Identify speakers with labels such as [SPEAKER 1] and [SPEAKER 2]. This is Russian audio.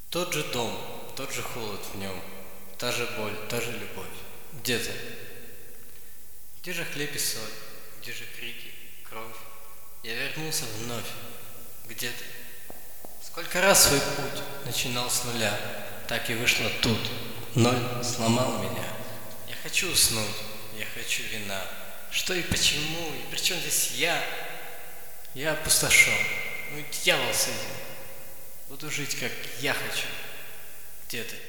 [SPEAKER 1] Тот же дом, тот же холод в нем, та же боль, та же любовь. Где ты? Где же хлеб и соль? Где же крики, кровь? Я вернулся вновь. Где ты? Сколько раз свой путь начинал с нуля, так и вышло тут. Ноль сломал меня. Я хочу уснуть, я хочу вина. Что и почему, и при чем здесь я? Я опустошен. Ну и дьявол с этим. Буду жить, как я хочу. Где ты?